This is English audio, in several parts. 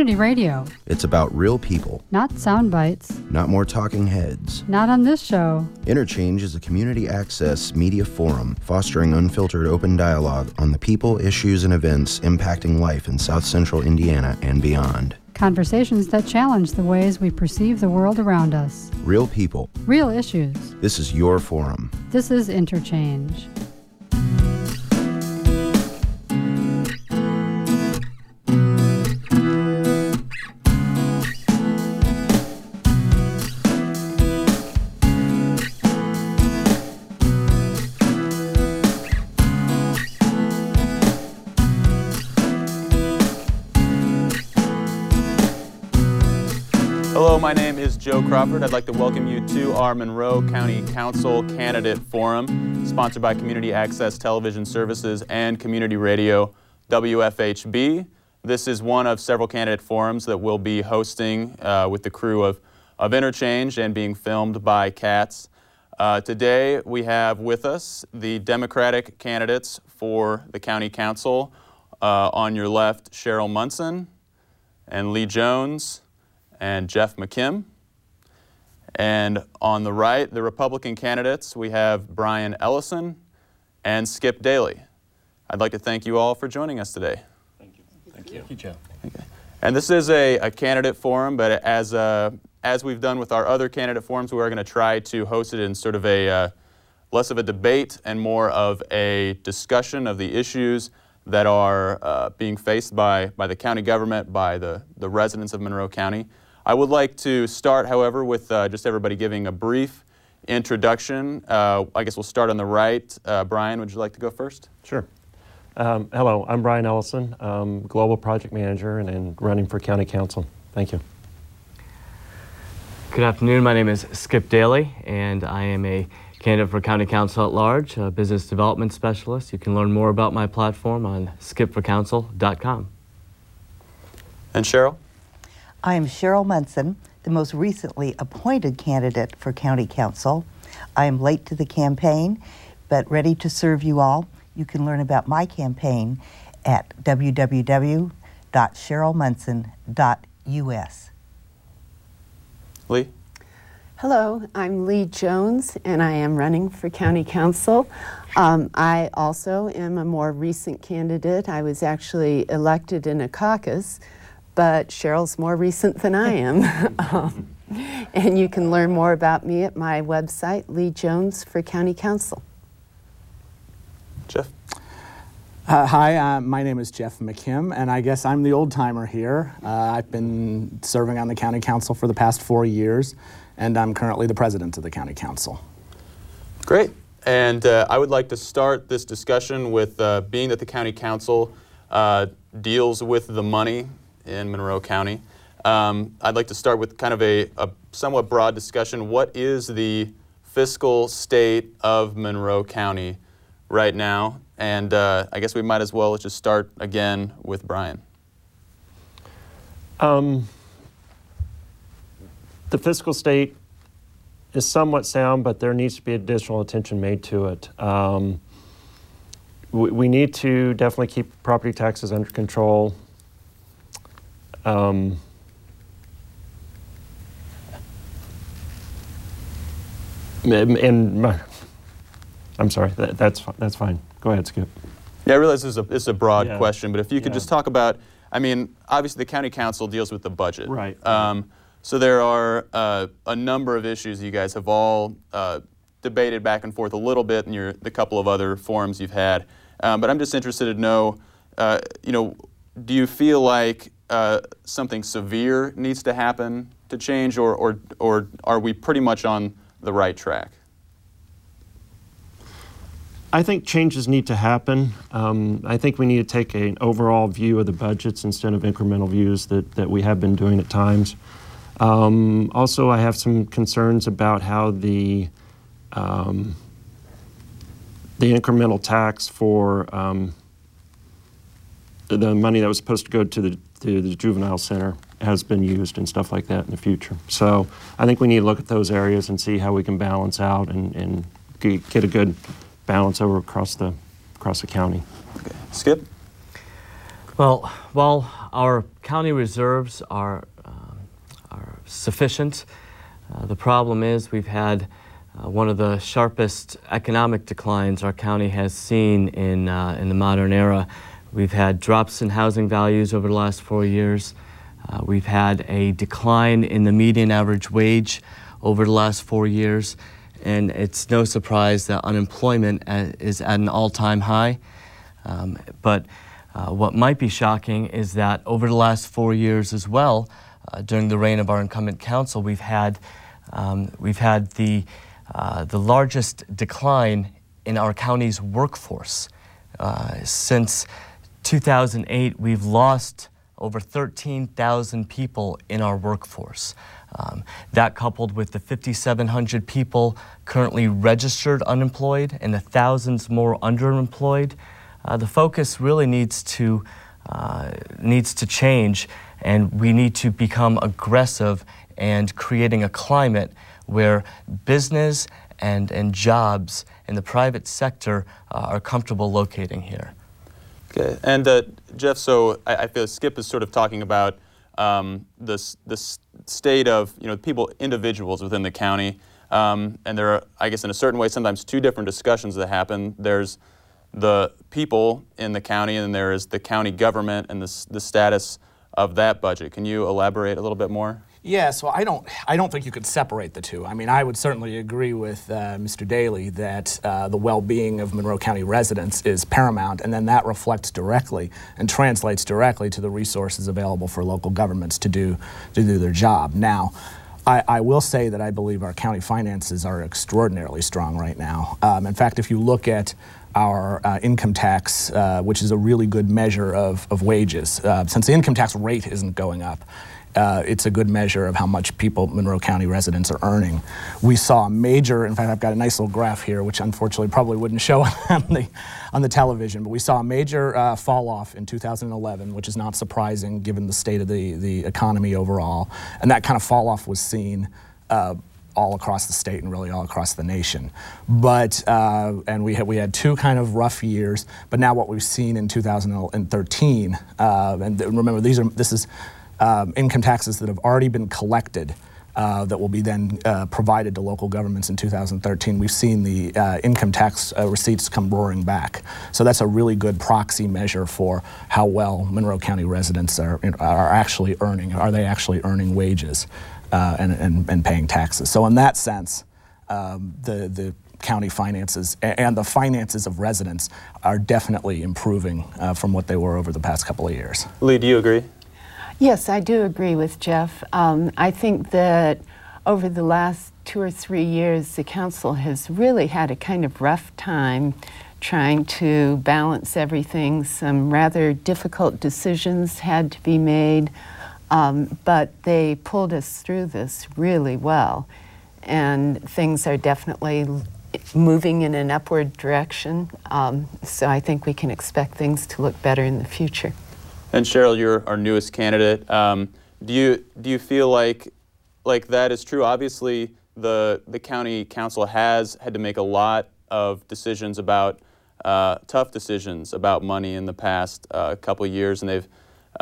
Community radio. It's about real people. Not sound bites. Not more talking heads. Not on this show. Interchange is a community access media forum fostering unfiltered open dialogue on the people, issues, and events impacting life in South Central Indiana and beyond. Conversations that challenge the ways we perceive the world around us. Real people. Real issues. This is your forum. This is Interchange. Hello, my name is Joe Crawford. I'd like to welcome you to our Monroe County Council Candidate Forum, sponsored by Community Access Television Services and Community Radio WFHB. This is one of several candidate forums that we'll be hosting with the crew of Interchange and being filmed by CATS. Today we have with us the Democratic candidates for the County Council. On your left, Cheryl Munson and Lee Jones and Jeff McKim. And on the right, the Republican candidates, we have Brian Ellison and Skip Daly. I'd like to thank you all for joining us today. Thank you. Thank you, Joe. Okay. And this is a candidate forum, but as we've done with our other candidate forums, we are going to try to host it in sort of a less of a debate and more of a discussion of the issues that are being faced by the county government, by the residents of Monroe County. I would like to start, however, with just everybody giving a brief introduction. I guess we'll start on the right. Brian, would you like to go first? Sure. Hello, I'm Brian Ellison, Global Project Manager and running for County Council. Thank you. Good afternoon. My name is Skip Daly, and I am a candidate for County Council at Large, a business development specialist. You can learn more about my platform on skipforcouncil.com. And Cheryl? I am Cheryl Munson, the most recently appointed candidate for County Council. I am late to the campaign, but ready to serve you all. You can learn about my campaign at www.cherylmunson.us. Lee? Hello, I'm Lee Jones, and I am running for County Council. I also am a more recent candidate. I was actually elected in a caucus, but Cheryl's more recent than I am. And you can learn more about me at my website, Lee Jones for County Council. Jeff? Hi, my name is Jeff McKim, and I guess I'm the old-timer here. I've been serving on the County Council for the past 4 years, and I'm currently the president of the County Council. Great. And I would like to start this discussion with being that the County Council deals with the money in Monroe County. I'd like to start with kind of a somewhat broad discussion. What is the fiscal state of Monroe County right now? And I guess we might as well just start again with Brian. The fiscal state is somewhat sound, but there needs to be additional attention made to it. We need to definitely keep property taxes under control. And I'm sorry, that's fine. Go ahead, Skip. Yeah, I realize this is a broad question, but if you could just talk about, I mean, obviously the County Council deals with the budget. Right. So there are a number of issues you guys have all debated back and forth a little bit in the couple of other forums you've had. But I'm just interested to know, do you feel like something severe needs to happen to change, or are we pretty much on the right track? I think changes need to happen. I think we need to take an overall view of the budgets instead of incremental views that we have been doing at times. Also, I have some concerns about how the incremental tax for the money that was supposed to go to the juvenile center has been used and stuff like that in the future. So I think we need to look at those areas and see how we can balance out and get a good balance across the county. Okay. Skip? Well, while Our county reserves are sufficient. The problem is we've had one of the sharpest economic declines our county has seen in the modern era. We've had drops in housing values over the last 4 years. We've had a decline in the median average wage over the last 4 years, and it's no surprise that unemployment is at an all-time high. But what might be shocking is that over the last 4 years as well, during the reign of our incumbent council, we've had the largest decline in our county's workforce. Since 2008, we've lost over 13,000 people in our workforce. That coupled with the 5,700 people currently registered unemployed and the thousands more underemployed, the focus really needs to change, and we need to become aggressive and creating a climate where business and jobs in the private sector are comfortable locating here. Okay, and Jeff, so I feel Skip is sort of talking about the state of individuals within the county, and there are, I guess, in a certain way, sometimes two different discussions that happen. There's the people in the county, and there is the county government and the status of that budget. Can you elaborate a little bit more? Yeah, so I don't think you could separate the two. I mean, I would certainly agree with Mr. Daly that the well-being of Monroe County residents is paramount, and then that reflects directly and translates directly to the resources available for local governments to do their job. Now, I will say that I believe our county finances are extraordinarily strong right now. In fact, if you look at our income tax, which is a really good measure of wages, since the income tax rate isn't going up, it's a good measure of how much Monroe County residents are earning. We saw a major, in fact, I've got a nice little graph here, which unfortunately probably wouldn't show on the television, but we saw a major fall off in 2011, which is not surprising given the state of the economy overall. And that kind of fall off was seen all across the state and really all across the nation. But, and we had two kind of rough years, but now what we've seen in 2013, and remember this is income taxes that have already been collected that will be then provided to local governments in 2013. We've seen the income tax receipts come roaring back. So that's a really good proxy measure for how well Monroe County residents are actually earning. Are they actually earning wages and paying taxes? So in that sense, the county finances and the finances of residents are definitely improving from what they were over the past couple of years. Lee, do you agree? Yes, I do agree with Jeff. I think that over the last 2 or 3 years, the council has really had a kind of rough time trying to balance everything. Some rather difficult decisions had to be made, but they pulled us through this really well. And things are definitely moving in an upward direction. So I think we can expect things to look better in the future. And Cheryl, you're our newest candidate. Do you feel like that is true? Obviously, the county council has had to make a lot of decisions about tough decisions about money in the past couple of years, and they've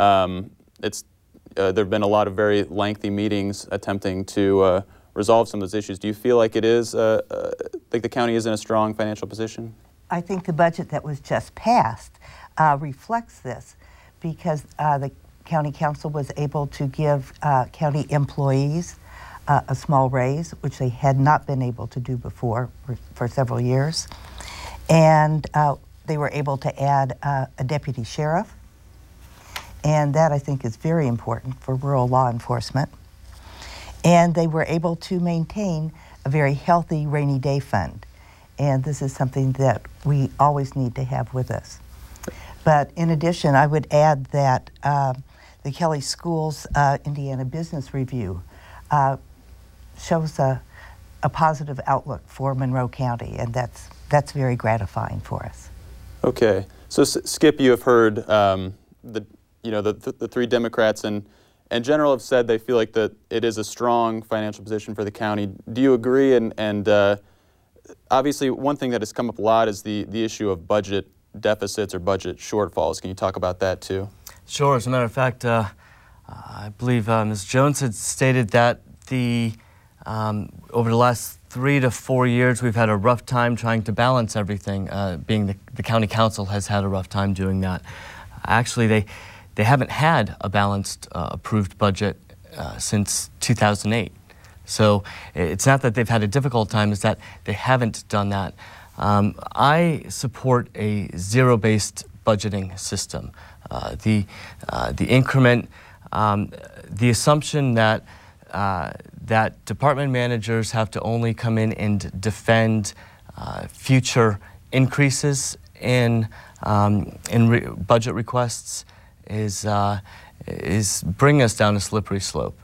there've been a lot of very lengthy meetings attempting to resolve some of those issues. Do you feel like it is like the county is in a strong financial position? I think the budget that was just passed reflects this, because the county council was able to give county employees a small raise, which they had not been able to do before for several years. And they were able to add a deputy sheriff. And that, I think, is very important for rural law enforcement. And they were able to maintain a very healthy rainy day fund. And this is something that we always need to have with us. But in addition, I would add that the Kelly Schools Indiana Business Review shows a positive outlook for Monroe County, and that's very gratifying for us. Okay, so Skip, you have heard the three Democrats in general have said they feel like that it is a strong financial position for the county. Do you agree? And obviously, one thing that has come up a lot is the issue of budget deficits or budget shortfalls. Can you talk about that too? Sure. As a matter of fact, I believe Ms. Jones had stated that over the last 3 to 4 years, we've had a rough time trying to balance everything, being the county council has had a rough time doing that. Actually, they haven't had a balanced approved budget since 2008. So it's not that they've had a difficult time, it's that they haven't done that. I support a zero-based budgeting system. The increment, the assumption that that department managers have to only come in and defend future increases in budget requests is bringing us down a slippery slope.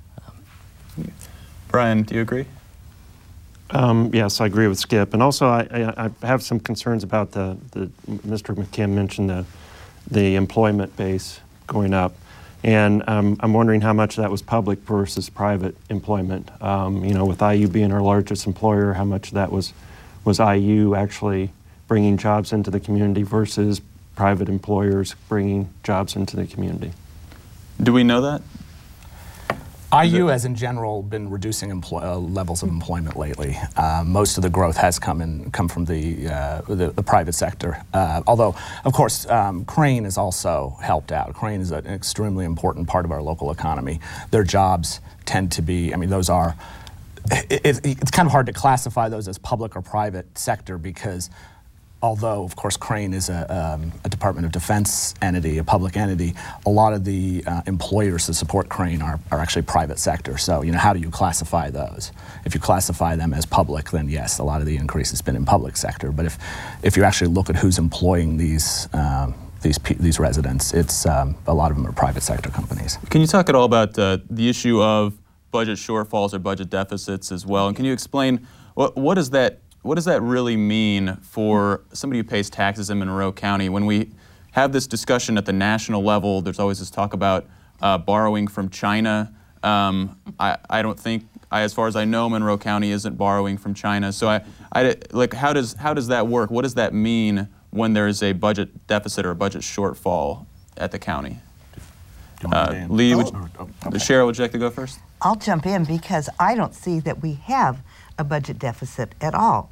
Brian, do you agree? Yes, I agree with Skip, and also I have some concerns about the Mr. McKim mentioned the employment base going up, and I'm wondering how much that was public versus private employment. With IU being our largest employer, how much that was IU actually bringing jobs into the community versus private employers bringing jobs into the community. Do we know that? IU has in general been reducing levels of employment lately. Most of the growth has come from the private sector. Although, of course, Crane has also helped out. Crane is an extremely important part of our local economy. Their jobs tend to be, those are, it's kind of hard to classify those as public or private sector because although, of course, Crane is a Department of Defense entity, a public entity, a lot of the employers that support Crane are actually private sector. So, how do you classify those? If you classify them as public, then yes, a lot of the increase has been in public sector. But if you actually look at who's employing these residents, it's a lot of them are private sector companies. Can you talk at all about the issue of budget shortfalls or budget deficits as well? And can you explain what does that really mean for somebody who pays taxes in Monroe County? When we have this discussion at the national level, there's always this talk about borrowing from China. I don't think, as far as I know, Monroe County isn't borrowing from China. So how does that work? What does that mean when there is a budget deficit or a budget shortfall at the county? Lee, Cheryl, would you like to go first? I'll jump in because I don't see that we have a budget deficit at all.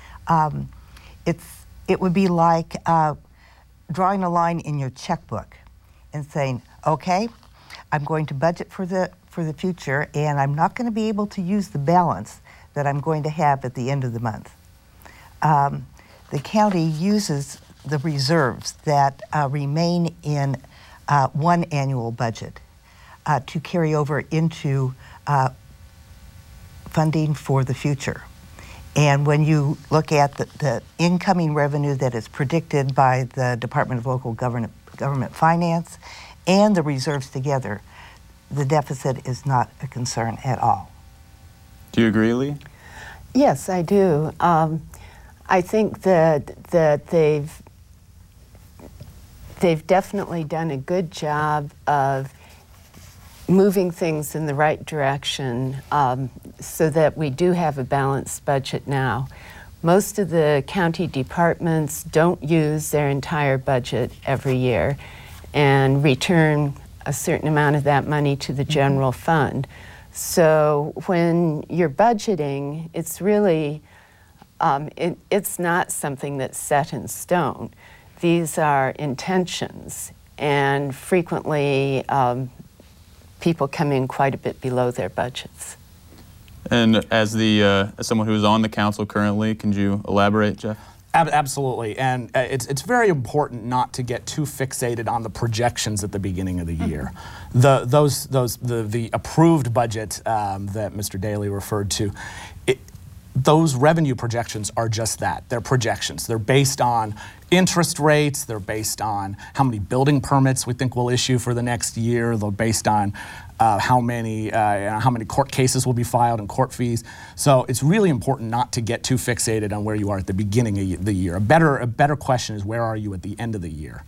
It would be like drawing a line in your checkbook and saying, okay, I'm going to budget for the future and I'm not going to be able to use the balance that I'm going to have at the end of the month. The county uses the reserves that remain in one annual budget to carry over into funding for the future. And when you look at the incoming revenue that is predicted by the Department of Local Government Finance and the reserves together, the deficit is not a concern at all. Do you agree, Lee? Yes, I do. I think that they've definitely done a good job of moving things in the right direction so that we do have a balanced budget now. Most of the county departments don't use their entire budget every year and return a certain amount of that money to the general fund. So when you're budgeting, it's really, it's not something that's set in stone. These are intentions, and frequently people come in quite a bit below their budgets. And as someone who's on the council currently, can you elaborate, Jeff? Absolutely, and it's very important not to get too fixated on the projections at the beginning of the year. The approved budget that Mr. Daly referred to, those revenue projections are just that. They're projections. They're based on interest rates. They're based on how many building permits we think we'll issue for the next year. They're based on how many court cases will be filed and court fees. So it's really important not to get too fixated on where you are at the beginning of the year. A better question is, where are you at the end of the year?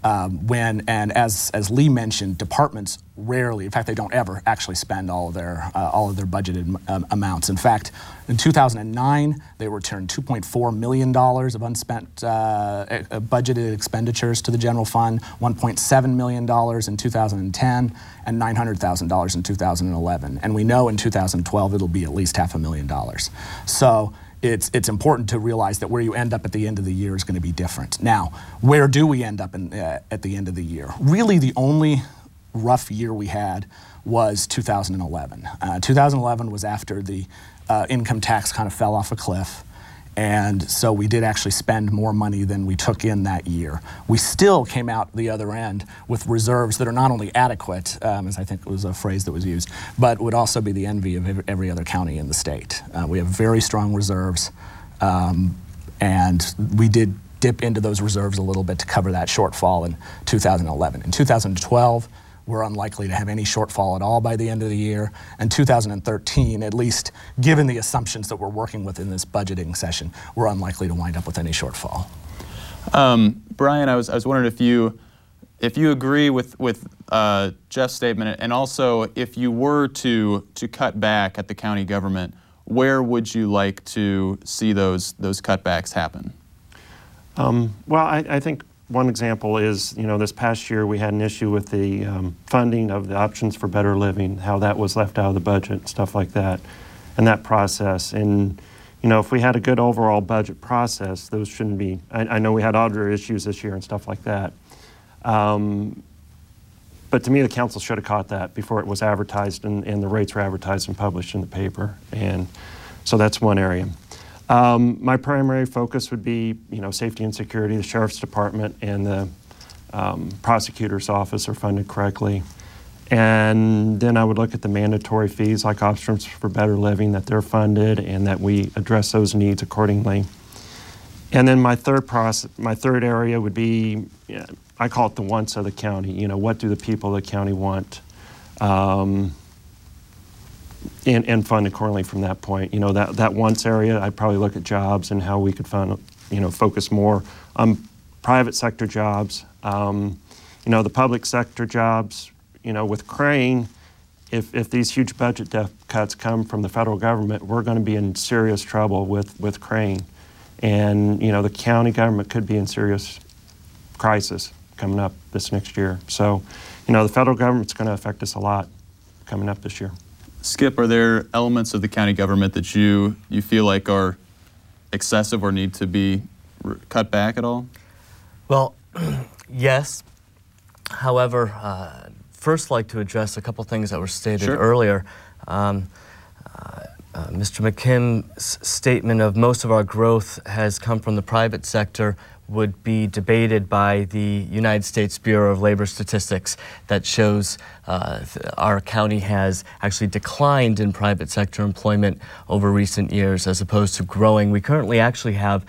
As Lee mentioned, departments rarely, in fact, they don't ever actually spend all of their budgeted amounts. In fact, in 2009, they returned $2.4 million of unspent budgeted expenditures to the general fund, $1.7 million in 2010, and $900,000 in 2011. And we know in 2012 it'll be at least $500,000. So it's important to realize that where you end up at the end of the year is going to be different. Now, where do we end up at the end of the year? Really, the only rough year we had was 2011. 2011 was after the income tax kind of fell off a cliff. And so we did actually spend more money than we took in that year. We still came out the other end with reserves that are not only adequate, as I think was a phrase that was used, but would also be the envy of every other county in the state. We have very strong reserves, and we did dip into those reserves a little bit to cover that shortfall in 2011. In 2012, we're unlikely to have any shortfall at all by the end of the year. And 2013, at least given the assumptions that we're working with in this budgeting session, we're unlikely to wind up with any shortfall. Brian, I was wondering if you agree with Jeff's statement, and also if you were to cut back at the county government, where would you like to see those cutbacks happen? Well, I think one example is, this past year we had an issue with the funding of the Options for Better Living, how that was left out of the budget, stuff like that, and that process. And, if we had a good overall budget process, those shouldn't be, I know we had auditor issues this year and stuff like that. But to me, the council should have caught that before it was advertised and the rates were advertised and published in the paper. And so that's one area. My primary focus would be, safety and security. The Sheriff's Department and the Prosecutor's Office are funded correctly. And then I would look at the mandatory fees like Options for Better Living, that they're funded and that we address those needs accordingly. And then my third area would be, I call it the wants of the county. What do the people of the county want? And fund accordingly from that point. That wants area, I'd probably look at jobs and how we could fund, focus more on private sector jobs. The public sector jobs, with Crane, if these huge budget cuts come from the federal government, we're going to be in serious trouble with Crane. And, the county government could be in serious crisis coming up this next year. So, the federal government's going to affect us a lot coming up this year. Skip, are there elements of the county government that you feel like are excessive or need to be cut back at all? Well, yes. However, first I'd like to address a couple things that were stated earlier. Mr. McKim's statement of most of our growth has come from the private sector would be debated by the United States Bureau of Labor Statistics that shows our county has actually declined in private sector employment over recent years as opposed to growing. We currently actually have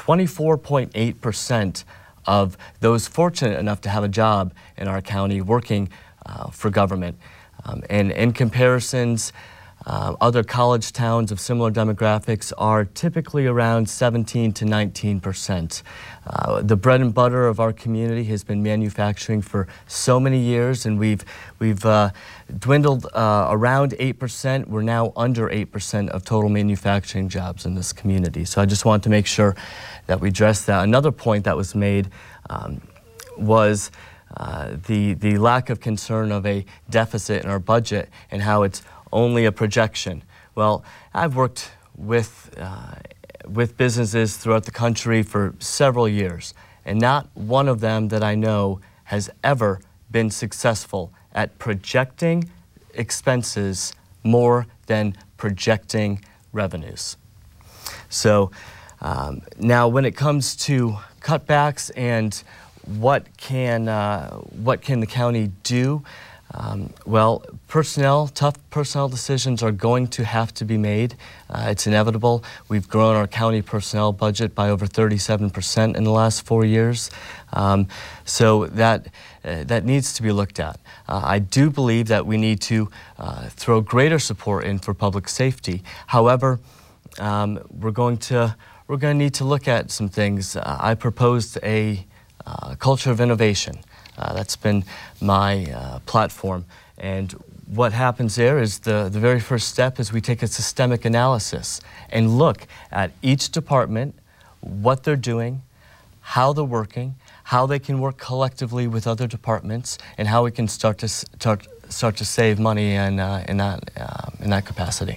24.8% of those fortunate enough to have a job in our county working for government. And in comparisons, other college towns of similar demographics are typically around 17 to 19%. The bread and butter of our community has been manufacturing for so many years, and we've dwindled around 8%. We're now under 8% of total manufacturing jobs in this community. So I just want to make sure that we address that. Another point that was made was the lack of concern of a deficit in our budget and how it's only a projection. Well, I've worked with businesses throughout the country for several years, and not one of them that I know has ever been successful at projecting expenses more than projecting revenues. So now when it comes to cutbacks and what can the county do, well, tough personnel decisions are going to have to be made. It's inevitable. We've grown our county personnel budget by over 37% in the last 4 years. So that needs to be looked at. I do believe that we need to throw greater support in for public safety. However, we're going to need to look at some things. I proposed a culture of innovation. That's been my platform. And what happens there is the very first step is we take a systemic analysis and look at each department, what they're doing, how they're working, how they can work collectively with other departments, and how we can start to save money in that capacity.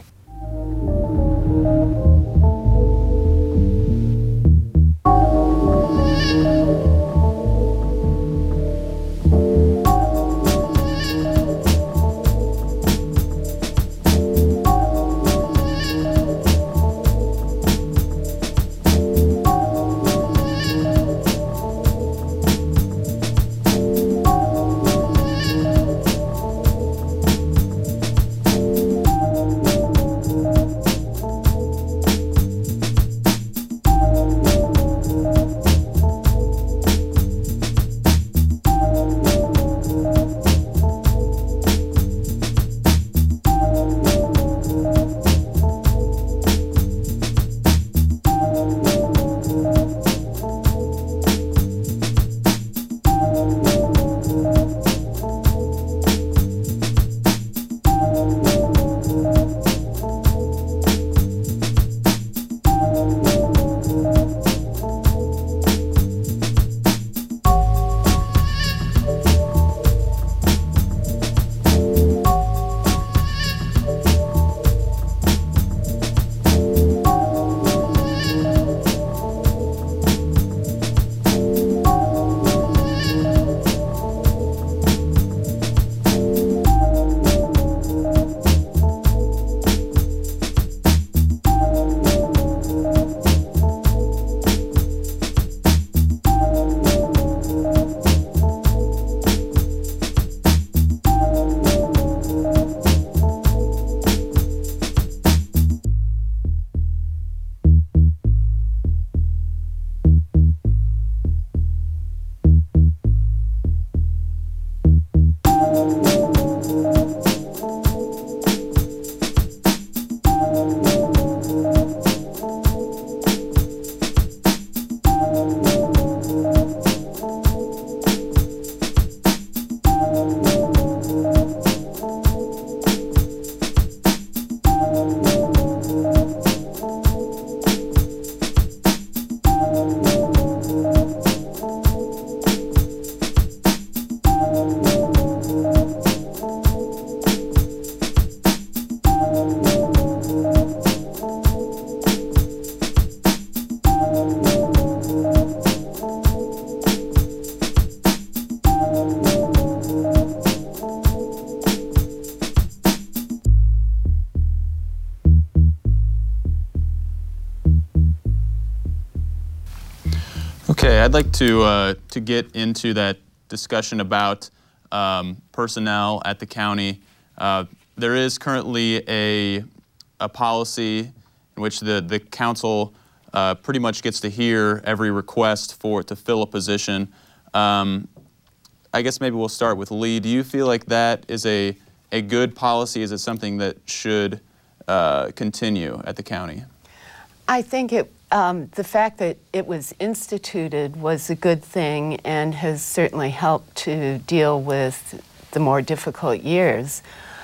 Okay, I'd like to get into that discussion about personnel at the county. There is currently a policy in which the council pretty much gets to hear every request to fill a position. I guess maybe we'll start with Lee. Do you feel like that is a good policy? Is it something that should continue at the county? I think the fact that it was instituted was a good thing and has certainly helped to deal with the more difficult years.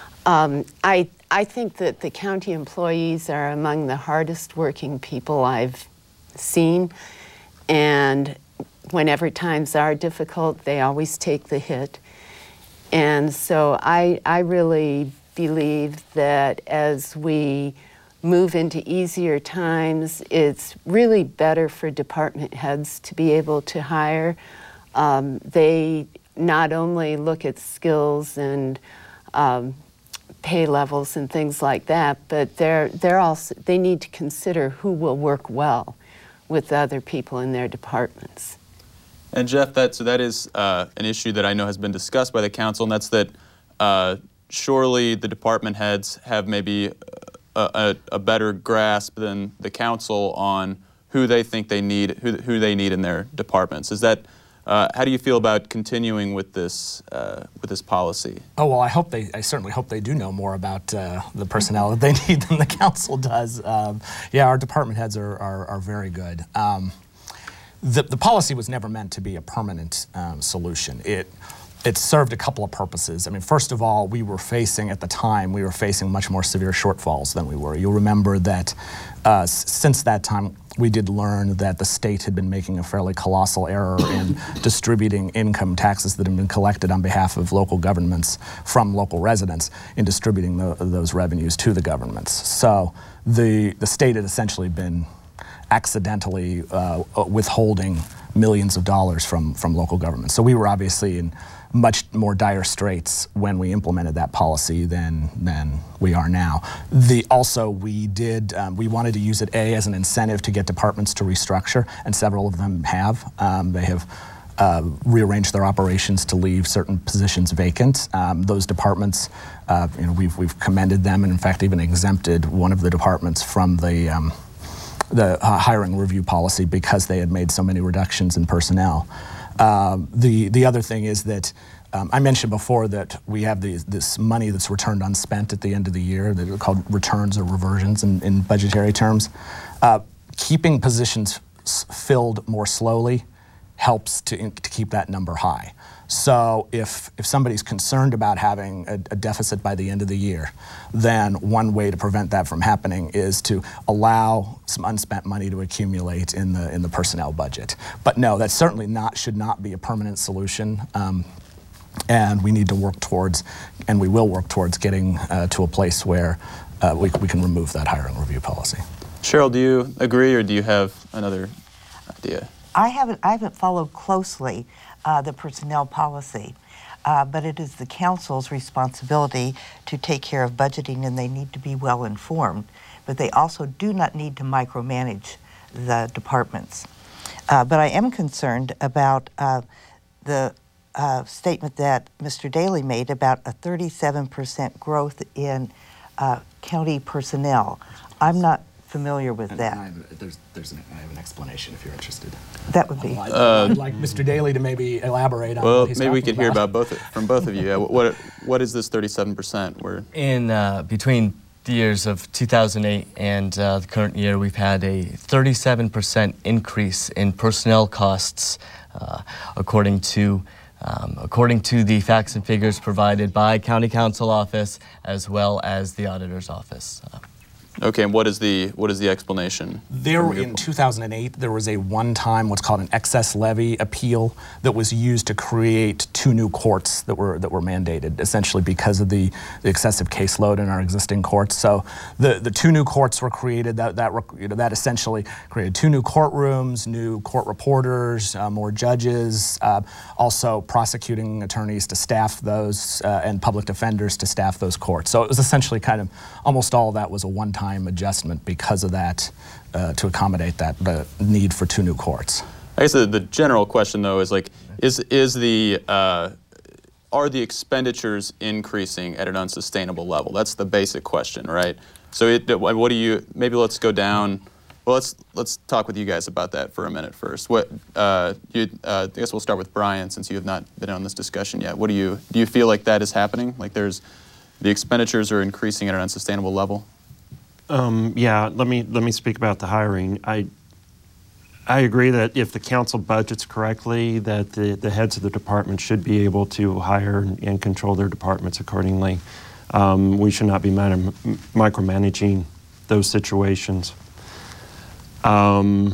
I think that the county employees are among the hardest working people I've seen, and whenever times are difficult, they always take the hit. And so I really believe that as we move into easier times, it's really better for department heads to be able to hire. They not only look at skills and pay levels and things like that, but they need to consider who will work well with other people in their departments. And Jeff, that is an issue that I know has been discussed by the council, and that's that surely the department heads have maybe a better grasp than the council on who they think they need, who they need in their departments. Is that how do you feel about continuing with this policy? Oh well, I certainly hope they do know more about the personnel that they need than the council does. Yeah, our department heads are very good. the policy was never meant to be a permanent solution. It served a couple of purposes. I mean, first of all, at the time, we were facing much more severe shortfalls than we were. You'll remember that since that time, we did learn that the state had been making a fairly colossal error in distributing income taxes that had been collected on behalf of local governments from local residents in distributing those revenues to the governments. So the state had essentially been accidentally withholding millions of dollars from local governments. So we were obviously in much more dire straits when we implemented that policy than we are now. Also, we wanted to use it as an incentive to get departments to restructure, and several of them have. They have rearranged their operations to leave certain positions vacant. Those departments, we've commended them, and in fact even exempted one of the departments from the hiring review policy because they had made so many reductions in personnel. The other thing is that I mentioned before that we have this money that's returned unspent at the end of the year that are called returns or reversions in budgetary terms. Keeping positions filled more slowly helps to keep that number high. So if somebody's concerned about having a deficit by the end of the year, then one way to prevent that from happening is to allow some unspent money to accumulate in the personnel budget. But no, that certainly should not be a permanent solution. And we need to work towards, and we will work towards getting to a place where we can remove that hiring review policy. Cheryl, do you agree, or do you have another idea? I haven't followed closely the personnel policy, but it is the council's responsibility to take care of budgeting, and they need to be well informed. But they also do not need to micromanage the departments. But I am concerned about the statement that Mr. Daly made about a 37% growth in county personnel. I'm not familiar with that. I have an explanation if you're interested. That would be. I'd like Mr. Daly to maybe elaborate on what he's maybe we talking could hear about from both of you. Yeah, what is this 37%? In between the years of 2008 and the current year, we've had a 37% increase in personnel costs, according to the facts and figures provided by County Council office as well as the auditor's office. Okay, and what is the explanation? In 2008, there was a one-time what's called an excess levy appeal that was used to create 2 new courts that were mandated, essentially because of the excessive caseload in our existing courts. So the 2 new courts were created. That essentially created 2 new courtrooms, new court reporters, more judges, also prosecuting attorneys to staff those, and public defenders to staff those courts. So it was essentially kind of almost all of that was a one-time adjustment because of that, to accommodate the need for 2 new courts. I guess the general question though is are the expenditures increasing at an unsustainable level? That's the basic question, right? So what do you, maybe let's go down, well, let's talk with you guys about that for a minute first. I guess we'll start with Brian, since you have not been on this discussion yet. Do you feel like that is happening? Like the expenditures are increasing at an unsustainable level? Yeah, let me speak about the hiring. I agree that if the council budgets correctly, that the heads of the department should be able to hire and control their departments accordingly. We should not be micromanaging those situations. About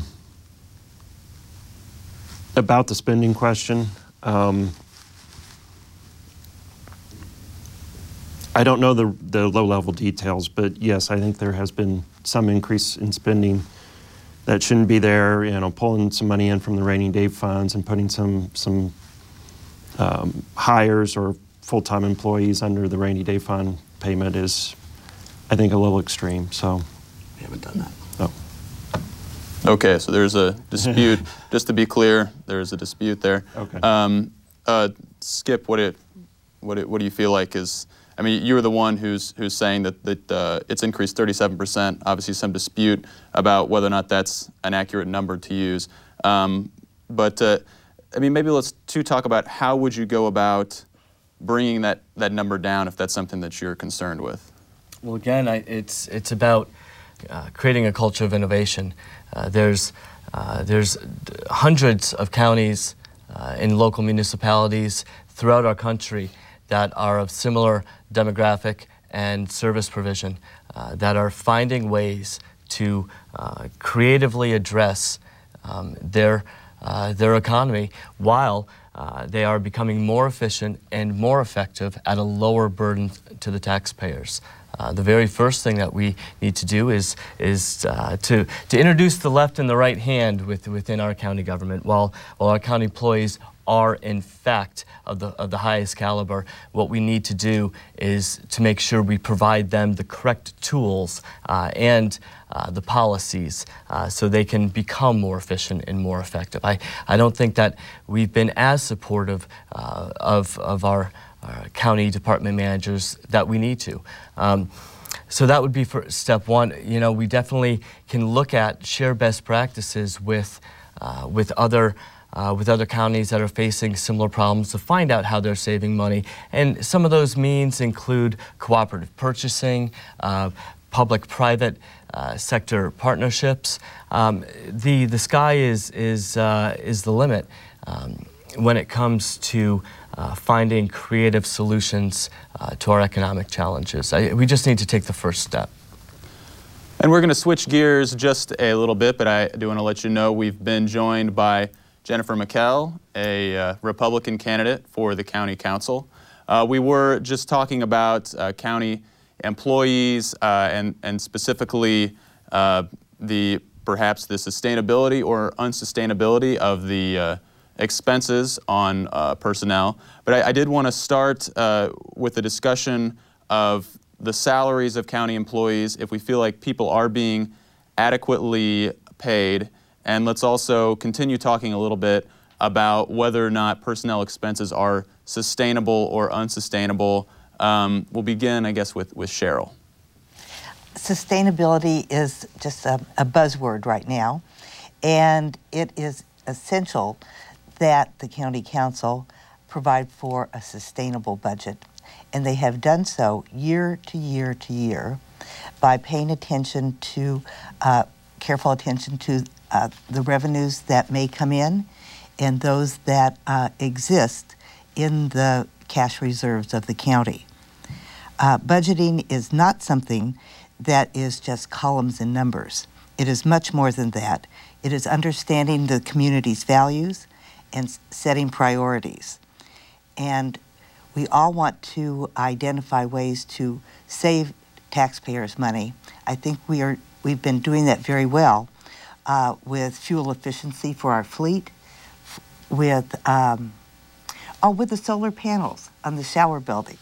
the spending question, I don't know the low-level details, but yes, I think there has been some increase in spending that shouldn't be there. Pulling some money in from the rainy day funds and putting some hires or full-time employees under the rainy day fund payment is, I think, a little extreme. So we haven't done that. No. Okay, so there's a dispute. Just to be clear, there's a dispute there. Okay. Skip, what do you feel like is? I mean, you're the one who's saying that it's increased 37%. Obviously, some dispute about whether or not that's an accurate number to use. But I mean, maybe let's talk about how would you go about bringing that number down if that's something that you're concerned with. Well, again, it's about creating a culture of innovation. There's There's hundreds of counties in local municipalities throughout our country that are of similar demographic and service provision that are finding ways to creatively address their economy while they are becoming more efficient and more effective at a lower burden to the taxpayers. The very first thing that we need to do is to introduce the left and the right hand within our county government. While our county employees are in fact of the highest caliber, what we need to do is to make sure we provide them the correct tools and the policies so they can become more efficient and more effective. I don't think that we've been as supportive of our county department managers that we need to. So that would be for step one. You know, we definitely can look at share best practices with other counties that are facing similar problems to find out how they're saving money. And some of those means include cooperative purchasing, public-private sector partnerships. The sky is the limit when it comes to finding creative solutions to our economic challenges. We just need to take the first step. And we're going to switch gears just a little bit, but I do want to let you know we've been joined by Jennifer McKell, a Republican candidate for the county council. We were just talking about county employees and specifically perhaps the sustainability or unsustainability of the expenses on personnel. But I did want to start with a discussion of the salaries of county employees, if we feel like people are being adequately paid. And let's also continue talking a little bit about whether or not personnel expenses are sustainable or unsustainable. We'll begin, I guess, with Cheryl. Sustainability is just a buzzword right now, and it is essential that the county council provide for a sustainable budget. And they have done so year to year to year by paying attention to, careful attention to the revenues that may come in and those that exist in the cash reserves of the county. Budgeting is not something that is just columns and numbers. It is much more than that. It is understanding the community's values and setting priorities. And we all want to identify ways to save taxpayers' money. I think we've been doing that very well with fuel efficiency for our fleet, with the solar panels on the shower building.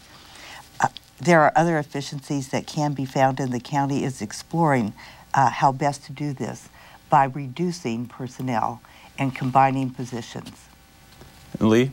There are other efficiencies that can be found, and the county is exploring how best to do this by reducing personnel and combining positions. Lee?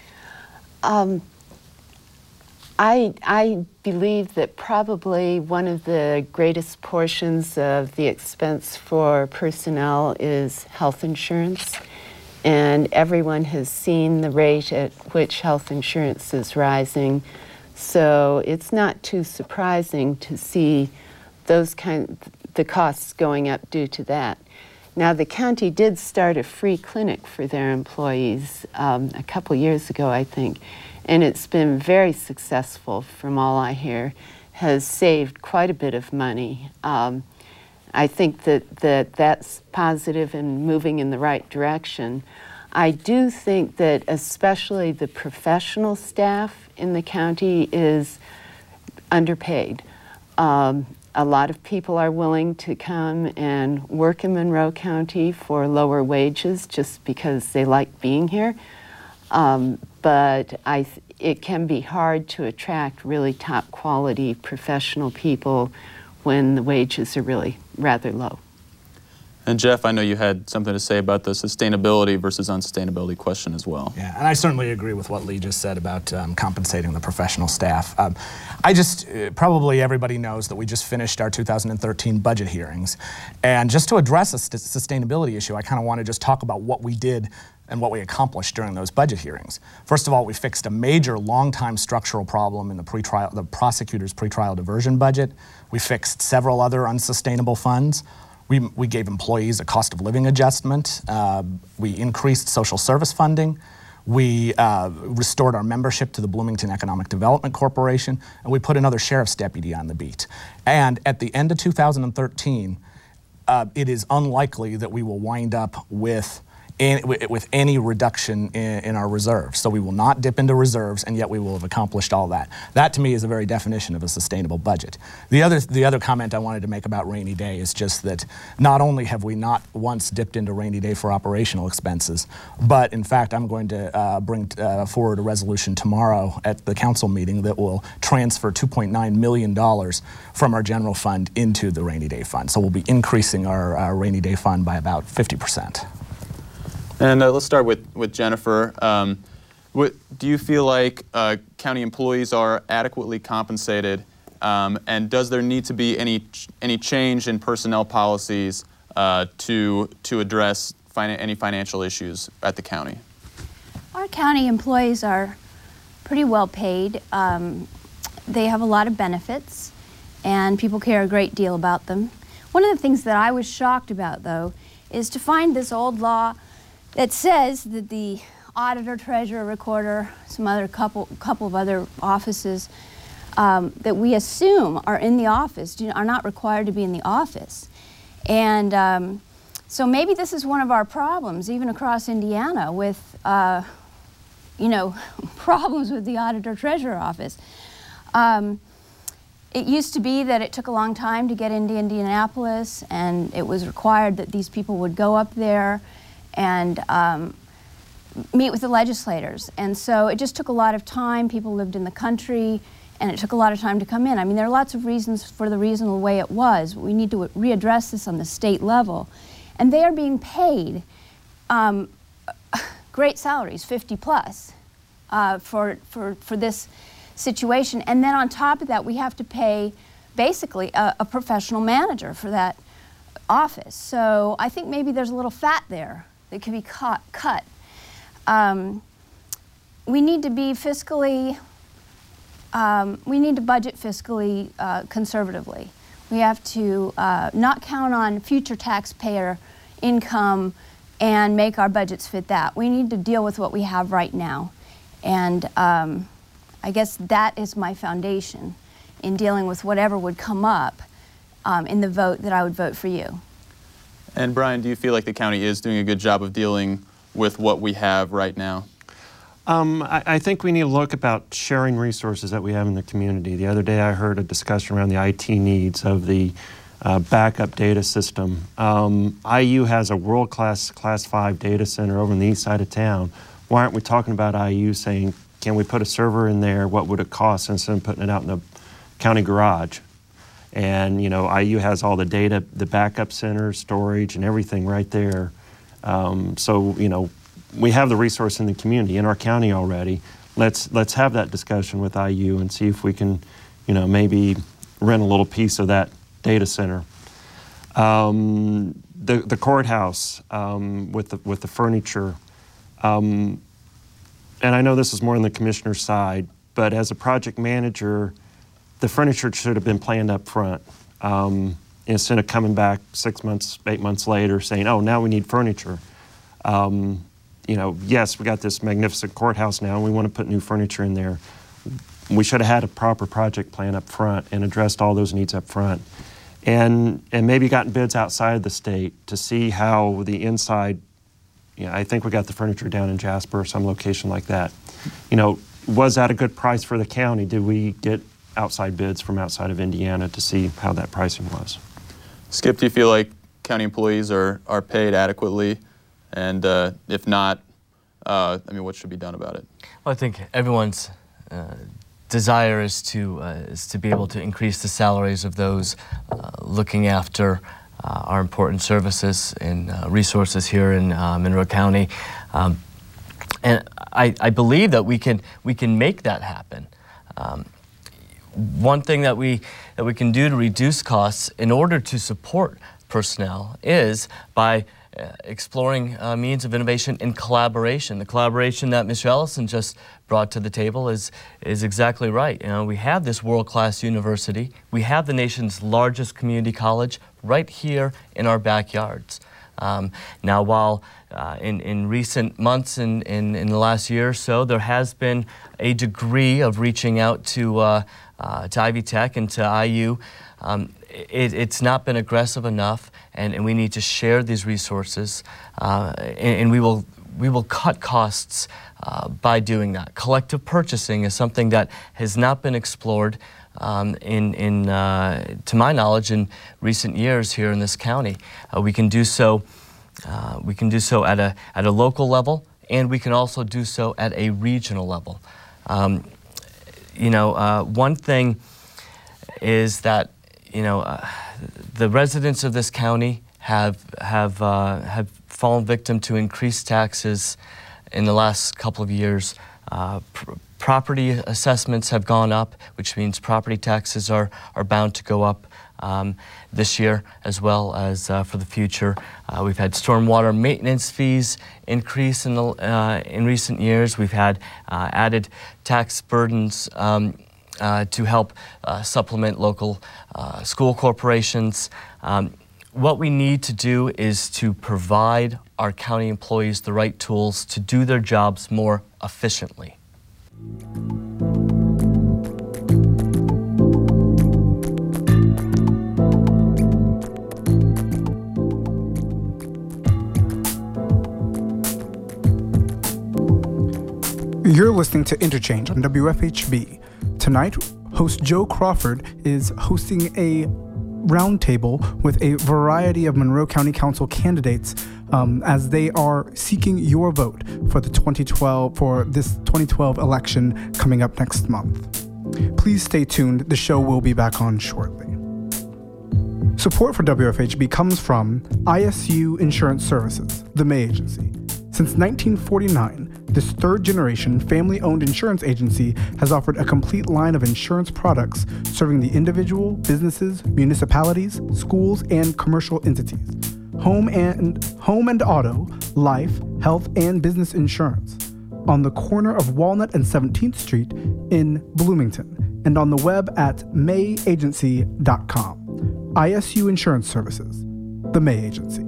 I believe that probably one of the greatest portions of the expense for personnel is health insurance. And everyone has seen the rate at which health insurance is rising. So it's not too surprising to see the costs going up due to that. Now, the county did start a free clinic for their employees a couple years ago, I think, and it's been very successful from all I hear, has saved quite a bit of money. I think that's positive and moving in the right direction. I do think that especially the professional staff in the county is underpaid. A lot of people are willing to come and work in Monroe County for lower wages just because they like being here. But it can be hard to attract really top quality professional people when the wages are really rather low. And Jeff, I know you had something to say about the sustainability versus unsustainability question as well. Yeah, and I certainly agree with what Lee just said about compensating the professional staff. Probably everybody knows that we just finished our 2013 budget hearings. And just to address a sustainability issue, I kind of want to just talk about what we did and what we accomplished during those budget hearings. First of all, we fixed a major long-time structural problem in the prosecutor's pretrial diversion budget. We fixed several other unsustainable funds. We gave employees a cost of living adjustment. We increased social service funding. We restored our membership to the Bloomington Economic Development Corporation, and we put another sheriff's deputy on the beat. And at the end of 2013, it is unlikely that we will wind up with any reduction in our reserves. So we will not dip into reserves, and yet we will have accomplished all that. That, to me, is a very definition of a sustainable budget. The other comment I wanted to make about rainy day is just that not only have we not once dipped into rainy day for operational expenses, but in fact, I'm going to bring forward a resolution tomorrow at the council meeting that will transfer $2.9 million from our general fund into the rainy day fund. So we'll be increasing our rainy day fund by about 50%. And let's start with Jennifer. Do you feel like county employees are adequately compensated, and does there need to be any change in personnel policies to address any financial issues at the county? Our county employees are pretty well paid. They have a lot of benefits, and people care a great deal about them. One of the things that I was shocked about, though, is to find this old law that says that the auditor, treasurer, recorder, some other couple of other offices that we assume are in the office are not required to be in the office. And so maybe this is one of our problems, even across Indiana, with problems with the auditor, treasurer office. It used to be that it took a long time to get into Indianapolis, and it was required that these people would go up there and meet with the legislators. And so it just took a lot of time. People lived in the country, and it took a lot of time to come in. I mean, there are lots of reasons for the reason the way it was. We need to readdress this on the state level. And they are being paid great salaries, 50 plus, for this situation. And then on top of that, we have to pay basically a professional manager for that office. So I think maybe there's a little fat there that can be cut. We need to be fiscally, we need to budget fiscally conservatively. We have to not count on future taxpayer income and make our budgets fit that. We need to deal with what we have right now. And I guess that is my foundation in dealing with whatever would come up in the vote that I would vote for you. And Brian, do you feel like the county is doing a good job of dealing with what we have right now? I think we need to look about sharing resources that we have in the community. The other day I heard a discussion around the IT needs of the backup data system. IU has a world-class Class 5 data center over on the east side of town. Why aren't we talking about IU saying, can we put a server in there? What would it cost instead of putting it out in the county garage? And, IU has all the data, the backup center, storage, and everything right there. So, we have the resource in the community, in our county already. Let's have that discussion with IU and see if we can, maybe rent a little piece of that data center. The courthouse with the furniture. And I know this is more on the commissioner's side, but as a project manager, the furniture should have been planned up front instead of coming back 6 months, 8 months later saying, oh, now we need furniture. Yes, we got this magnificent courthouse now and we want to put new furniture in there. We should have had a proper project plan up front and addressed all those needs up front. And maybe gotten bids outside of the state to see how the inside, I think we got the furniture down in Jasper or some location like that. Was that a good price for the county? Did we get outside bids from outside of Indiana to see how that pricing was? Skip, do you feel like county employees are paid adequately? And if not, what should be done about it? Well, I think everyone's desire is to be able to increase the salaries of those looking after our important services and resources here in Monroe County. And I believe that we can make that happen. One thing that we can do to reduce costs in order to support personnel is by exploring means of innovation and collaboration. The collaboration that Mr. Ellison just brought to the table is exactly right. We have this world-class university. We have the nation's largest community college right here in our backyards. Now, while in recent months and in the last year or so, there has been a degree of reaching out to Ivy Tech and to IU, it's not been aggressive enough, and we need to share these resources, and we will cut costs by doing that. Collective purchasing is something that has not been explored to my knowledge, in recent years here in this county. We can do so. We can do so at a local level, and we can also do so at a regional level. One thing is that the residents of this county have fallen victim to increased taxes in the last couple of years. Property assessments have gone up, which means property taxes are bound to go up this year, as well as for the future. We've had stormwater maintenance fees increase in recent years. We've had added tax burdens to help supplement local school corporations. What we need to do is to provide our county employees the right tools to do their jobs more efficiently. You're listening to Interchange on WFHB. Tonight, host Joe Crawford is hosting a roundtable with a variety of Monroe County Council candidates as they are seeking your vote for this 2012 election coming up next month. Please stay tuned. The show will be back on shortly. Support for WFHB comes from ISU Insurance Services, the May Agency. Since 1949, this third-generation family-owned insurance agency has offered a complete line of insurance products serving the individual, businesses, municipalities, schools, and commercial entities. Home and auto, life, health, and business insurance. On the corner of Walnut and 17th Street in Bloomington, and on the web at mayagency.com. ISU Insurance Services, the May Agency.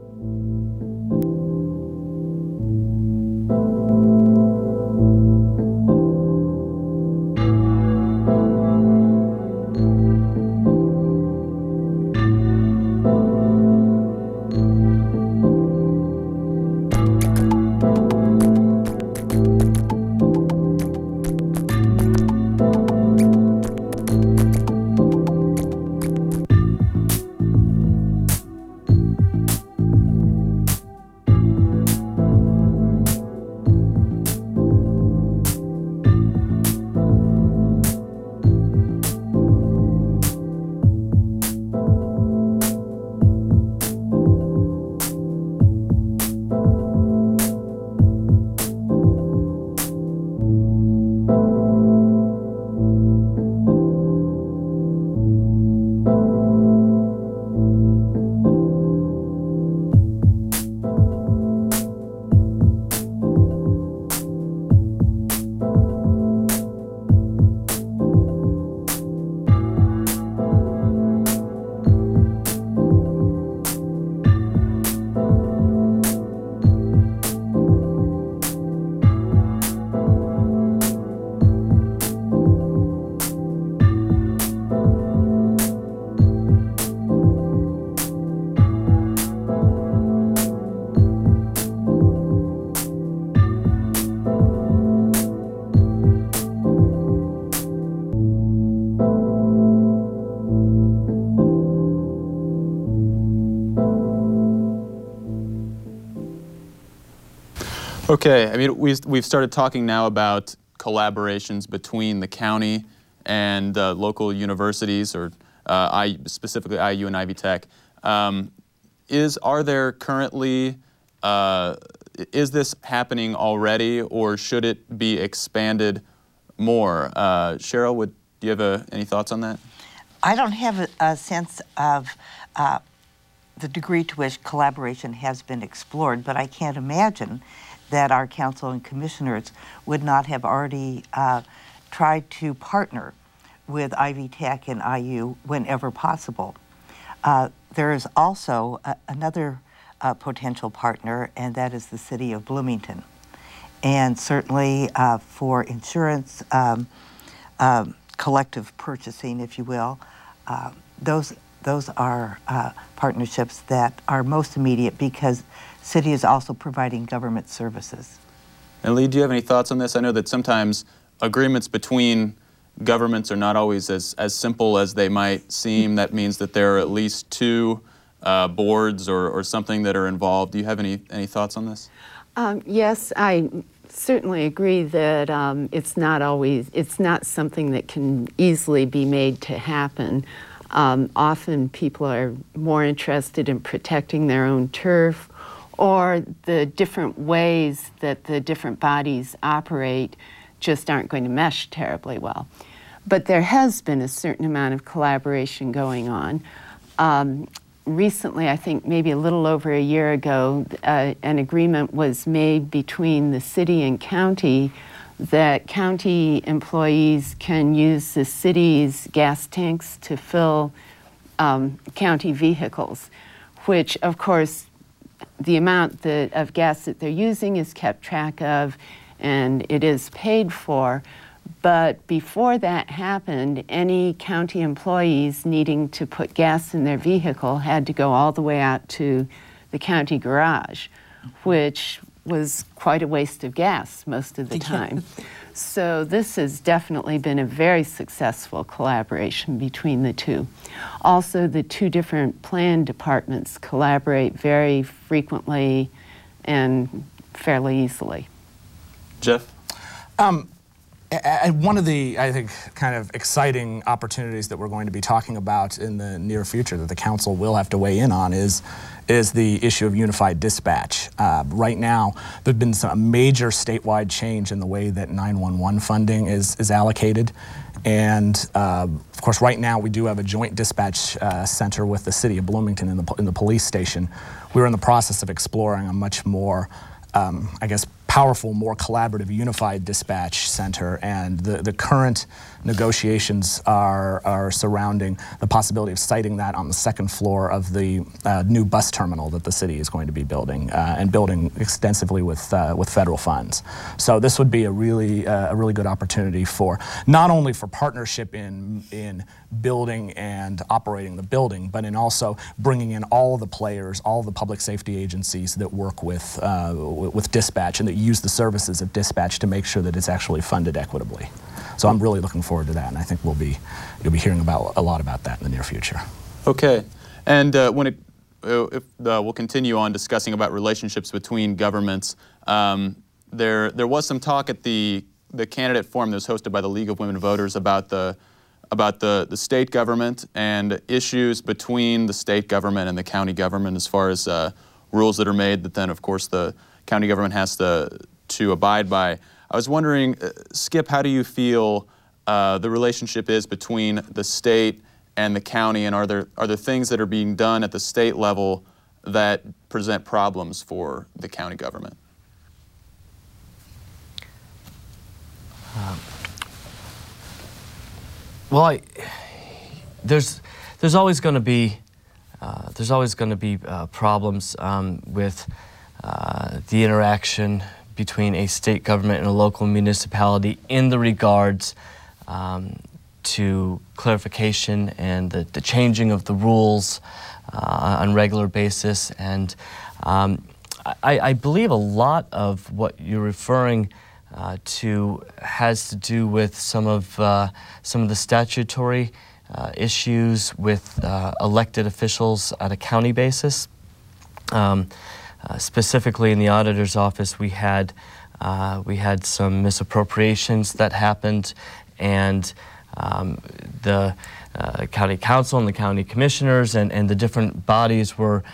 Okay, I mean, we've started talking now about collaborations between the county and local universities, or specifically IU and Ivy Tech. Are there currently, is this happening already, or should it be expanded more? Cheryl, do you have any thoughts on that? I don't have a sense of the degree to which collaboration has been explored, but I can't imagine that our council and commissioners would not have already tried to partner with Ivy Tech and IU whenever possible. There is also another potential partner, and that is the city of Bloomington. And certainly for insurance, collective purchasing, if you will, those are partnerships that are most immediate because city is also providing government services. And Lee, do you have any thoughts on this? I know that sometimes agreements between governments are not always as simple as they might seem. That means that there are at least two boards or something that are involved. Do you have any thoughts on this? Yes, I certainly agree that it's not something that can easily be made to happen. Often people are more interested in protecting their own turf, or the different ways that the different bodies operate just aren't going to mesh terribly well. But there has been a certain amount of collaboration going on. Recently, I think maybe a little over a year ago, an agreement was made between the city and county that county employees can use the city's gas tanks to fill county vehicles, which of course the amount of gas that they're using is kept track of and it is paid for. But before that happened, any county employees needing to put gas in their vehicle had to go all the way out to the county garage, which was quite a waste of gas most of the time. So this has definitely been a very successful collaboration between the two. Also, the two different plan departments collaborate very frequently and fairly easily. Jeff? One of the, I think, kind of exciting opportunities that we're going to be talking about in the near future that the council will have to weigh in on is the issue of unified dispatch. Right now, there's been a major statewide change in the way that 911 funding is allocated. And of course, right now we do have a joint dispatch center with the city of Bloomington in the police station. We're in the process of exploring a much more, I guess, powerful, more collaborative, unified dispatch center, and the current negotiations are surrounding the possibility of siting that on the second floor of the new bus terminal that the city is going to be building, and building extensively with federal funds. So this would be a really good opportunity for not only for partnership in building and operating the building, but in also bringing in all of the players, all of the public safety agencies that work with dispatch and that use the services of dispatch to make sure that it's actually funded equitably. So I'm really looking forward to that, and I think you'll be hearing a lot about that in the near future. Okay, and we'll continue on discussing about relationships between governments. There was some talk at the candidate forum that was hosted by the League of Women Voters about the state government and issues between the state government and the county government as far as rules that are made that then, of course, the county government has to abide by. I was wondering, Skip, how do you feel the relationship is between the state and the county, and are there things that are being done at the state level that present problems for the county government? Well, there's always going to be problems with the interaction between a state government and a local municipality in the regards to clarification and the changing of the rules on a regular basis. And I believe a lot of what you're referring to has to do with some of the statutory issues with elected officials at a county basis. Specifically in the auditor's office, we had some misappropriations that happened, and the county council and the county commissioners and the different bodies were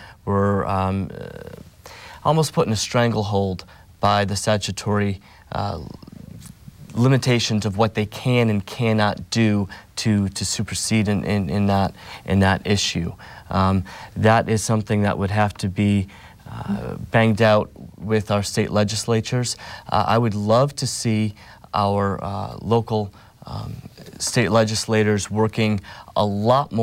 almost put in a stranglehold by the statutory limitations of what they can and cannot do to supersede in that issue. That is something that would have to be banged out with our state legislatures. I would love to see our local state legislators working a lot more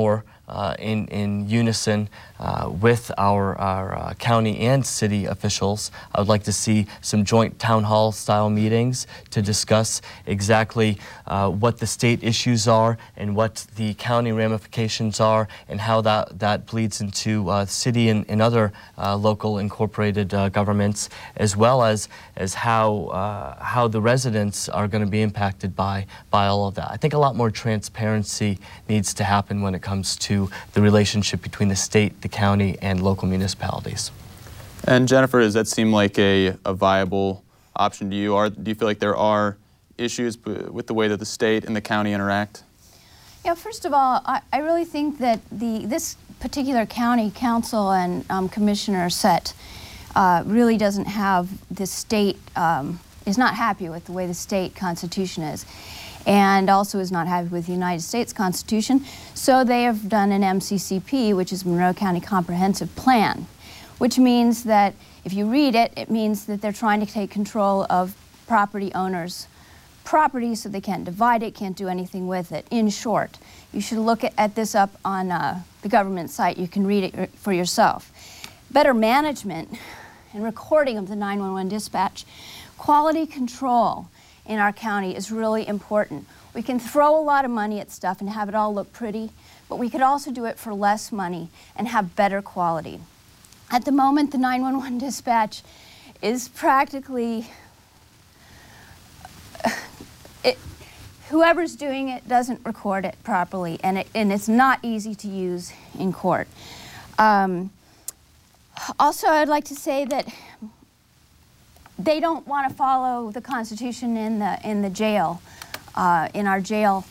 in unison with our county and city officials. I would like to see some joint town hall style meetings to discuss exactly what the state issues are and what the county ramifications are, and how that bleeds into city and other local incorporated governments, as well as how the residents are going to be impacted by all of that. I think a lot more transparency needs to happen when it comes to the relationship between the state, the county, and local municipalities. And Jennifer, does that seem like a viable option to you? Do you feel like there are issues with the way that the state and the county interact? Yeah, first of all, I really think that this particular county council and commissioner set really doesn't have the state, is not happy with the way the state constitution is, and also is not happy with the United States Constitution. So they have done an MCCP, which is Monroe County Comprehensive Plan, which means that if you read it, it means that they're trying to take control of property owners' property so they can't divide it, can't do anything with it. In short, you should look at this up on the government site. You can read it for yourself. Better management and recording of the 911 dispatch, quality control in our county is really important. We can throw a lot of money at stuff and have it all look pretty, but we could also do it for less money and have better quality. At the moment, the 911 dispatch is practically, whoever's doing it doesn't record it properly, and it's not easy to use in court. Also, I'd like to say that they don't want to follow the Constitution in the jail, in our jail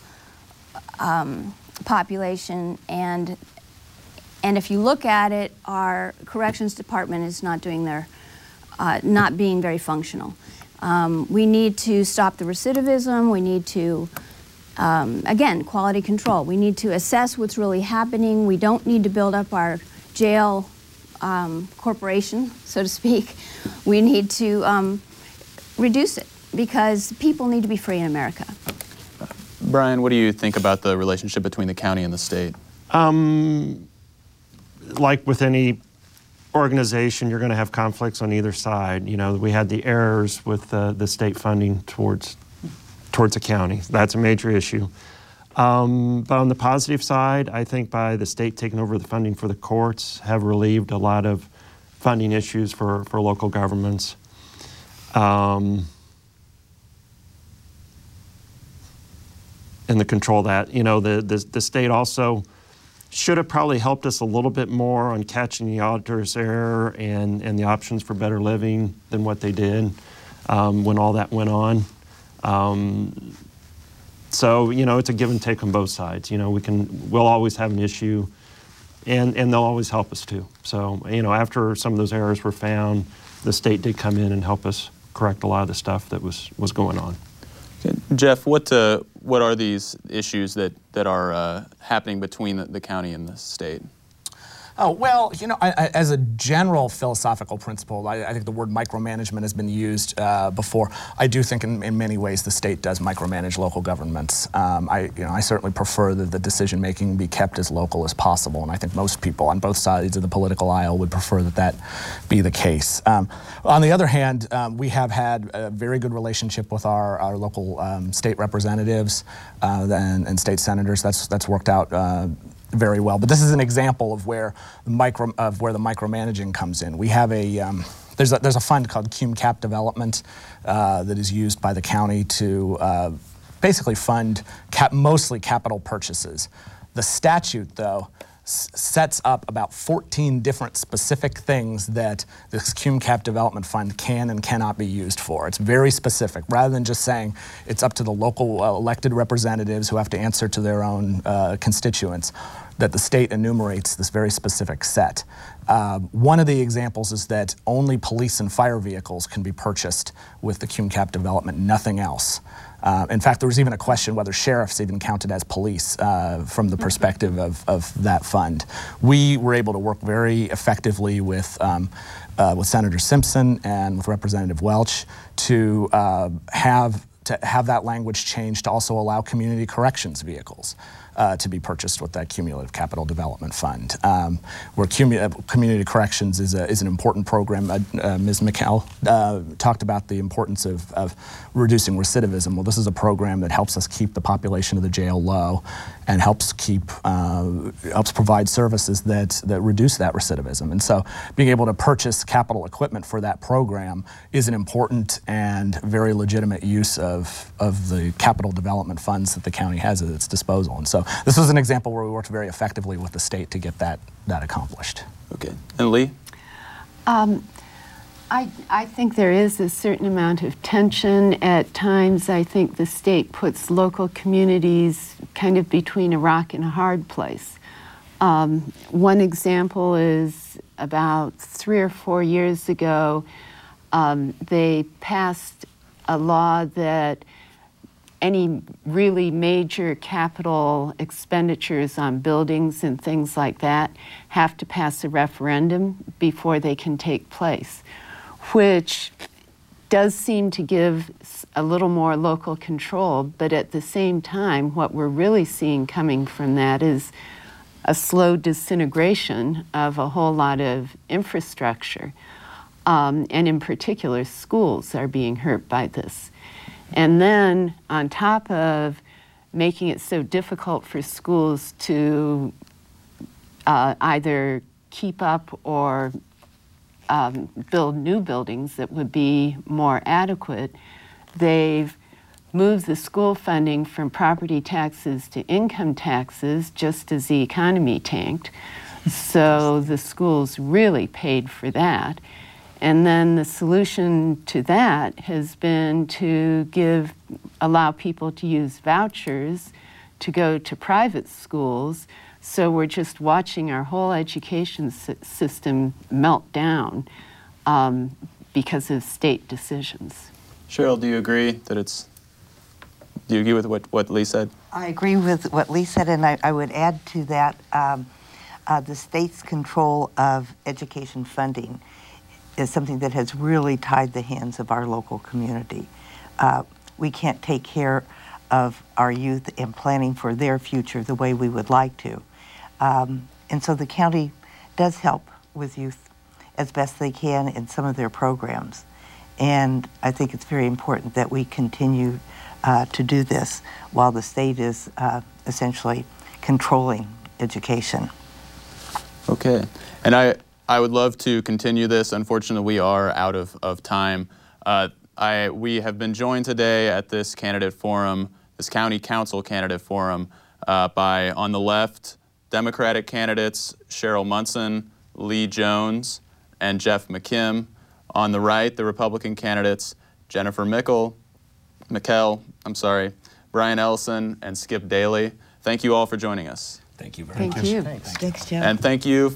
population, and if you look at it, our corrections department is not doing not being very functional. We need to stop the recidivism. We need to, again, quality control. We need to assess what's really happening. We don't need to build up our jail corporation, so to speak. We need to reduce it because people need to be free in America. Brian, what do you think about the relationship between the county and the state? Like with any organization, you're going to have conflicts on either side. You know, we had the errors with the state funding towards the county. That's a major issue. But on the positive side, I think by the state taking over the funding for the courts have relieved a lot of funding issues for local governments. And the control that, you know, the state also should have probably helped us a little bit more on catching the auditor's error and the options for better living than what they did when all that went on. So, you know, it's a give and take on both sides. You know, we'll always have an issue, and they'll always help us too. So, you know, after some of those errors were found, the state did come in and help us correct a lot of the stuff that was going on. Okay. Jeff, what are these issues that are happening between the county and the state? Oh, well, you know, as a general philosophical principle, I think the word micromanagement has been used before. I do think in many ways the state does micromanage local governments. I certainly prefer that the decision-making be kept as local as possible, and I think most people on both sides of the political aisle would prefer that be the case. On the other hand, we have had a very good relationship with our local state representatives and state senators. That's worked out very well, but this is an example of where the micromanaging comes in. We have there's a fund called CUME-CAP Development that is used by the county to basically fund mostly capital purchases. The statute, though, sets up about 14 different specific things that this CUME-CAP Development Fund can and cannot be used for. It's very specific, rather than just saying it's up to the local elected representatives who have to answer to their own constituents, that the state enumerates this very specific set. One of the examples is that only police and fire vehicles can be purchased with the CUME-CAP development, nothing else. In fact, there was even a question whether sheriffs even counted as police from the perspective of that fund. We were able to work very effectively with Senator Simpson and with Representative Welch to have that language changed to also allow community corrections vehicles. to be purchased with that cumulative capital development fund. Where community corrections is an important program. Ms. McKell talked about the importance of reducing recidivism. Well, this is a program that helps us keep the population of the jail low and helps provide services that reduce that recidivism. And so being able to purchase capital equipment for that program is an important and very legitimate use of the capital development funds that the county has at its disposal. And so this was an example where we worked very effectively with the state to get that accomplished. Okay. And Lee? I think there is a certain amount of tension. At times, I think the state puts local communities kind of between a rock and a hard place. One example is about 3 or 4 years ago, they passed a law that any really major capital expenditures on buildings and things like that have to pass a referendum before they can take place, which does seem to give a little more local control, but at the same time, what we're really seeing coming from that is a slow disintegration of a whole lot of infrastructure. And in particular, schools are being hurt by this. And then on top of making it so difficult for schools to either keep up or build new buildings that would be more adequate, they've moved the school funding from property taxes to income taxes just as the economy tanked. So the schools really paid for that. And then the solution to that has been to allow people to use vouchers to go to private schools. So we're just watching our whole education system melt down because of state decisions. Cheryl, do you agree that do you agree with what Lee said? I agree with what Lee said, and I would add to that the state's control of education funding is something that has really tied the hands of our local community. We can't take care of our youth and planning for their future the way we would like to. And so the county does help with youth as best they can in some of their programs. And I think it's very important that we continue to do this while the state is essentially controlling education. Okay. And I would love to continue this. Unfortunately, we are out of time. We have been joined today at this candidate forum, this county council candidate forum, by, on the left, Democratic candidates Cheryl Munson, Lee Jones, and Jeff McKim. On the right, the Republican candidates Jennifer McKell, Brian Ellison, and Skip Daly. Thank you all for joining us. Thank you very much. Thank you. Thanks, Jeff. And thank you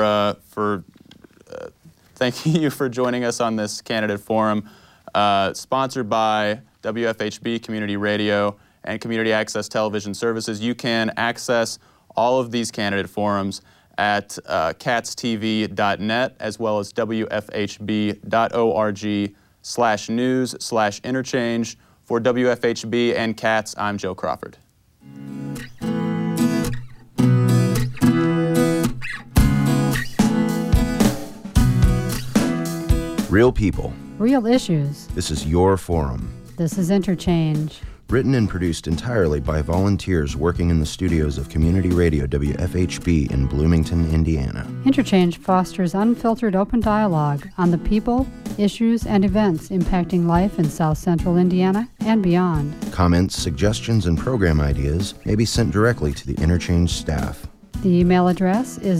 for joining us on this candidate forum, sponsored by WFHB Community Radio and Community Access Television Services. You can access all of these candidate forums at catstv.net as well as wfhb.org/news/interchange. For WFHB and CATS, I'm Joe Crawford. Real people. Real issues. This is your forum. This is Interchange. Written and produced entirely by volunteers working in the studios of Community Radio WFHB in Bloomington, Indiana. Interchange fosters unfiltered open dialogue on the people, issues, and events impacting life in South Central Indiana and beyond. Comments, suggestions, and program ideas may be sent directly to the Interchange staff. The email address is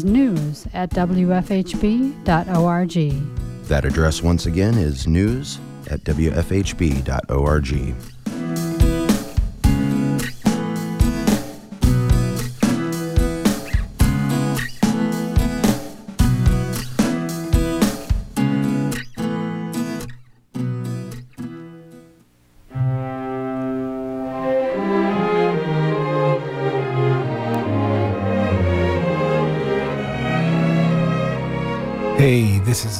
news@wfhb.org. That address once again is news@wfhb.org. Hey, this is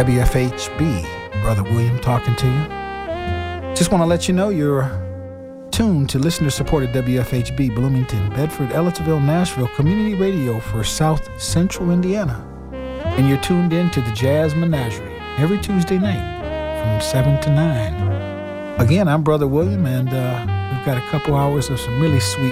WFHB, Brother William talking to you. Just want to let you know you're tuned to listener-supported WFHB Bloomington, Bedford, Ellisville, Nashville Community Radio for South Central Indiana. And you're tuned in to the Jazz Menagerie every Tuesday night from 7 to 9. Again, I'm Brother William, and we've got a couple hours of some really sweet